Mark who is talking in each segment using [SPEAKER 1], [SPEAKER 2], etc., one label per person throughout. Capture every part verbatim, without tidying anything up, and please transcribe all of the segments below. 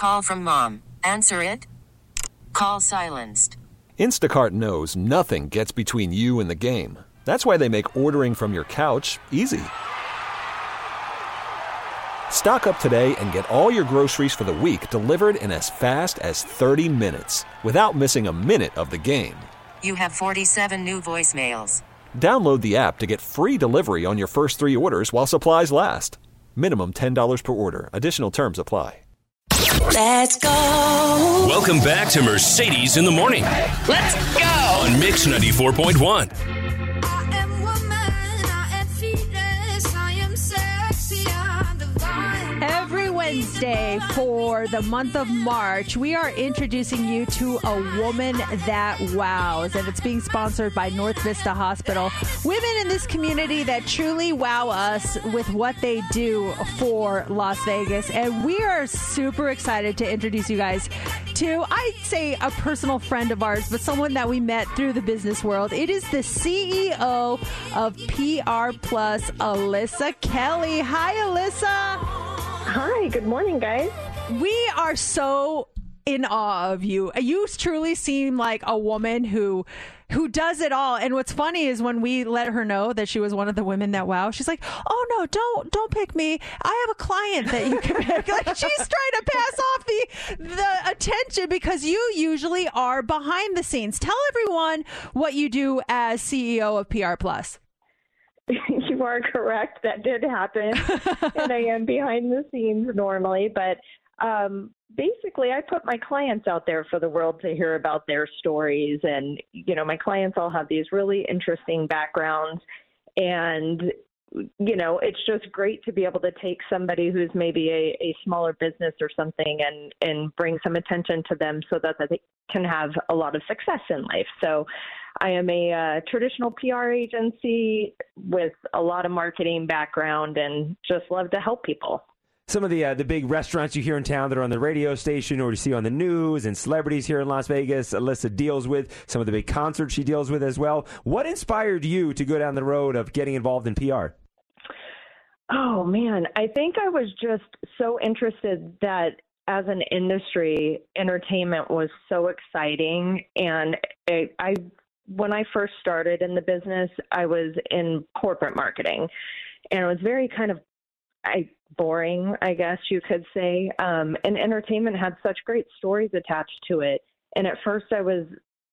[SPEAKER 1] Call from mom. Answer it. Call silenced.
[SPEAKER 2] Instacart knows nothing gets between you and the game. That's why they make ordering from your couch easy. Stock up today and get all your groceries for the week delivered in as fast as thirty minutes without missing a minute of the game.
[SPEAKER 1] You have forty-seven new voicemails.
[SPEAKER 2] Download the app to get free delivery on your first three orders while supplies last. Minimum ten dollars per order. Additional terms apply.
[SPEAKER 3] Let's go.
[SPEAKER 4] Welcome back to Mercedes in the Morning.
[SPEAKER 3] Let's go.
[SPEAKER 4] On Mix ninety-four point one.
[SPEAKER 5] I am woman, I am fearless, I am sexy, I'm divine.
[SPEAKER 6] Every Wednesday for the month of March, we are introducing you to a woman that wows, and it's being sponsored by North Vista Hospital. Women in this community that truly wow us with what they do for Las Vegas, and we are super excited to introduce you guys to, I'd say, a personal friend of ours, but someone that we met through the business world. It is the C E O of P R Plus, Alyssa Kelly. Hi, Alyssa.
[SPEAKER 7] Hi, good morning, guys.
[SPEAKER 6] We are so in awe of you. You truly seem like a woman who who does it all. And what's funny is when we let her know that she was one of the women that wow, she's like, oh no, don't don't pick me. I have a client that you can pick. Like, she's trying to pass off the the attention because you usually are behind the scenes. Tell everyone what you do as C E O of P R Plus.
[SPEAKER 7] You are correct. That did happen. And I am behind the scenes normally. But um, basically, I put my clients out there for the world to hear about their stories. And, you know, my clients all have these really interesting backgrounds. And, you know, it's just great to be able to take somebody who's maybe a, a smaller business or something and, and bring some attention to them so that they can have a lot of success in life. So I am a uh, traditional P R agency with a lot of marketing background and just love to help people.
[SPEAKER 8] Some of the uh, the big restaurants you hear in town that are on the radio station or you see on the news, and celebrities here in Las Vegas, Alyssa deals with, some of the big concerts she deals with as well. What inspired you to go down the road of getting involved in P R?
[SPEAKER 7] Oh, man, I think I was just so interested that as an industry, entertainment was so exciting. And it, I, when I first started in the business, I was in corporate marketing, and it was very kind of I, boring, I guess you could say. Um, and entertainment had such great stories attached to it. And at first I was,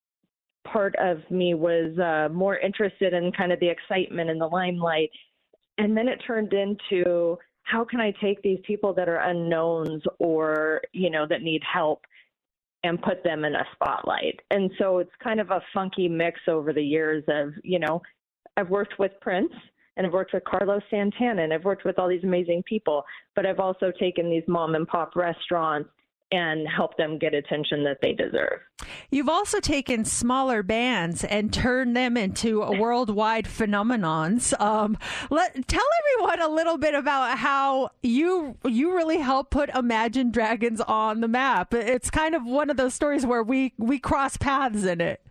[SPEAKER 7] part of me was uh, more interested in kind of the excitement and the limelight. And then it turned into, how can I take these people that are unknowns or, you know, that need help and put them in a spotlight? And so it's kind of a funky mix over the years of, you know, I've worked with Prince and I've worked with Carlos Santana and I've worked with all these amazing people, but I've also taken these mom and pop restaurants and help them get attention that they deserve.
[SPEAKER 6] You've also taken smaller bands and turned them into a worldwide phenomenons. Um, let tell everyone a little bit about how you you really helped put Imagine Dragons on the map. It's kind of one of those stories where we we cross paths in it.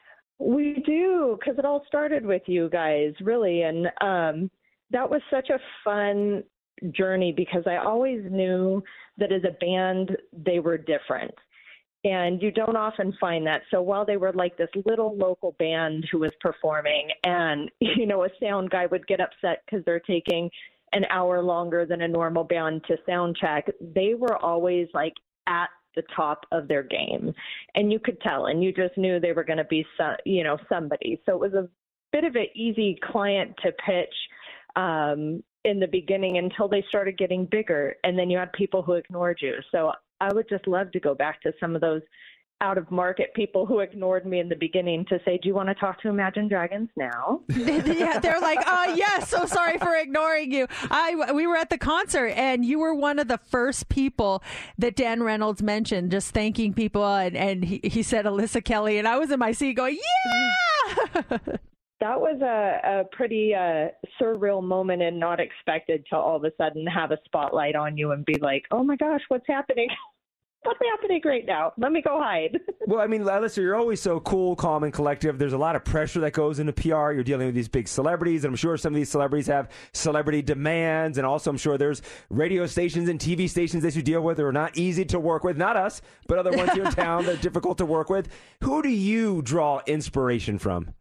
[SPEAKER 7] We do, because it all started with you guys, really, and um, that was such a fun journey because I always knew that as a band, they were different. And you don't often find that. So while they were like this little local band who was performing and, you know, a sound guy would get upset because they're taking an hour longer than a normal band to sound check, they were always like at the top of their game. And you could tell, and you just knew they were going to be, some, you know, somebody. So it was a bit of an easy client to pitch um, in the beginning until they started getting bigger. And then you had people who ignored you. So I would just love to go back to some of those out of market people who ignored me in the beginning to say, do you want to talk to Imagine Dragons now?
[SPEAKER 6] Yeah, they're like, oh, yes, so sorry for ignoring you. I We were at the concert, and you were one of the first people that Dan Reynolds mentioned, just thanking people, and, and he, he said Alyssa Kelly, and I was in my seat going, yeah!
[SPEAKER 7] That was a, a pretty uh, surreal moment and not expected to all of a sudden have a spotlight on you and be like, oh my gosh, what's happening? what's happening right now? Let me go hide.
[SPEAKER 8] Well, I mean, Alyssa, you're always so cool, calm, and collective. There's a lot of pressure that goes into P R. You're dealing with these big celebrities, and I'm sure some of these celebrities have celebrity demands, and also I'm sure there's radio stations and T V stations that you deal with that are not easy to work with. Not us, but other ones here in town that are difficult to work with. Who do you draw inspiration from?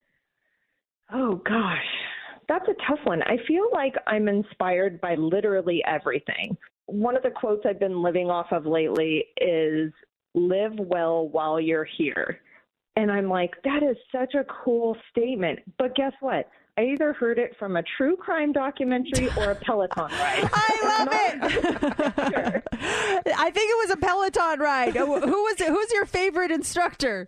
[SPEAKER 7] Oh, gosh. That's a tough one. I feel like I'm inspired by literally everything. One of the quotes I've been living off of lately is, live well while you're here. And I'm like, that is such a cool statement. But guess what? I either heard it from a true crime documentary or a Peloton ride.
[SPEAKER 6] I love it.
[SPEAKER 7] Sure.
[SPEAKER 6] I think it was a Peloton ride. Who was it? Who's your favorite instructor?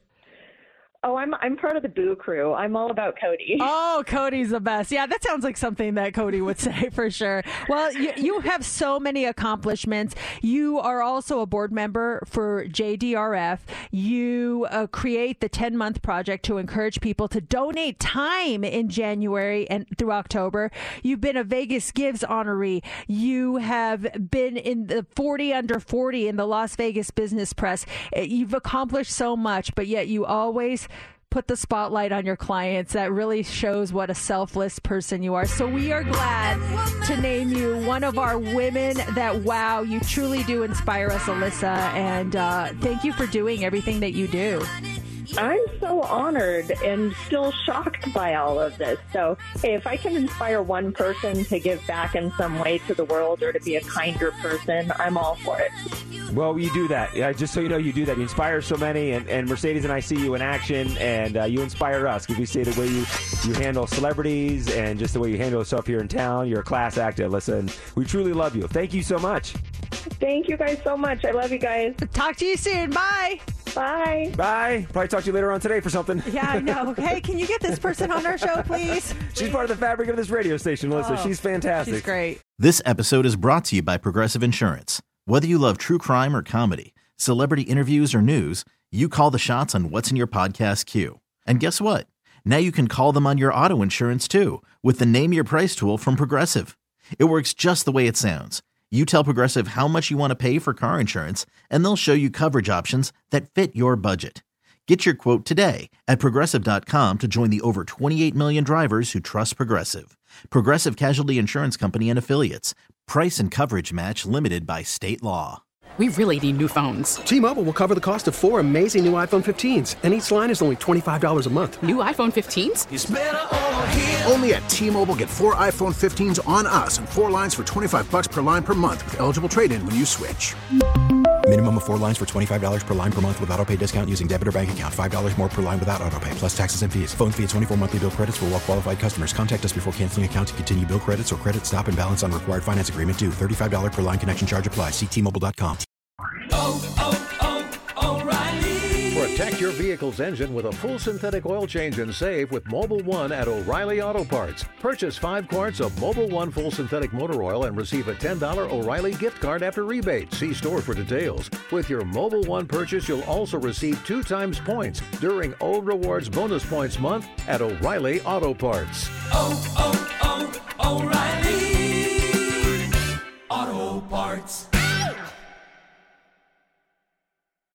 [SPEAKER 7] Oh, I'm I'm part of the Boo Crew. I'm all about Cody.
[SPEAKER 6] Oh, Cody's the best. Yeah, that sounds like something that Cody would say for sure. Well, you, you have so many accomplishments. You are also a board member for J D R F. You uh, create the ten-month project to encourage people to donate time in January and through October. You've been a Vegas Gives honoree. You have been in the forty under forty in the Las Vegas Business Press. You've accomplished so much, but yet you always put the spotlight on your clients. That really shows what a selfless person you are. So we are glad to name you one of our women that wow. You truly do inspire us, Alyssa, and uh, thank you for doing everything that you do.
[SPEAKER 7] I'm so honored and still shocked by all of this. So, hey, if I can inspire one person to give back in some way to the world or to be a kinder person, I'm all for it.
[SPEAKER 8] Well, you do that. Yeah, just so you know, you do that. You inspire so many, and, and Mercedes and I see you in action, and uh, you inspire us because we see the way you, you handle celebrities and just the way you handle yourself here in town. You're a class act, Alyssa, and we truly love you. Thank you so much.
[SPEAKER 7] Thank you guys so much. I love you guys.
[SPEAKER 6] Talk to you soon. Bye.
[SPEAKER 7] Bye.
[SPEAKER 8] Bye. Probably talk to you later on today for something.
[SPEAKER 6] Yeah, I know. Hey, can you get this person on our show, please?
[SPEAKER 8] She's part of the fabric of this radio station, Alyssa.
[SPEAKER 6] Oh,
[SPEAKER 8] she's fantastic.
[SPEAKER 6] She's great.
[SPEAKER 9] This episode is brought to you by Progressive Insurance. Whether you love true crime or comedy, celebrity interviews or news, you call the shots on what's in your podcast queue. And guess what? Now you can call them on your auto insurance too with the Name Your Price tool from Progressive. It works just the way it sounds. You tell Progressive how much you want to pay for car insurance, and they'll show you coverage options that fit your budget. Get your quote today at Progressive dot com to join the over twenty-eight million drivers who trust Progressive. Progressive Casualty Insurance Company and Affiliates. Price and coverage match limited by state law.
[SPEAKER 10] We really need new phones.
[SPEAKER 11] T-Mobile will cover the cost of four amazing new iPhone fifteens, and each line is only twenty-five dollars a month.
[SPEAKER 10] New iPhone fifteens?
[SPEAKER 11] It's better over here.
[SPEAKER 12] Only at T-Mobile, get four iPhone fifteens on us and four lines for twenty-five bucks per line per month with eligible trade-in when you switch.
[SPEAKER 13] Minimum of four lines for twenty-five dollars per line per month with autopay discount using debit or bank account. five dollars more per line without autopay, plus taxes and fees. Phone fee at twenty-four monthly bill credits for well-qualified customers. Contact us before canceling account to continue bill credits or credit stop and balance on required finance agreement due. thirty-five dollars per line connection charge applies. See T Mobile dot com.
[SPEAKER 14] Oh, oh, oh, O'Reilly. Protect your vehicle's engine with a full synthetic oil change and save with Mobil one at O'Reilly Auto Parts. Purchase five quarts of Mobil one full synthetic motor oil and receive a ten dollars O'Reilly gift card after rebate. See store for details. With your Mobil one purchase, you'll also receive two times points during O Rewards Bonus Points Month at O'Reilly Auto Parts.
[SPEAKER 15] Oh, oh.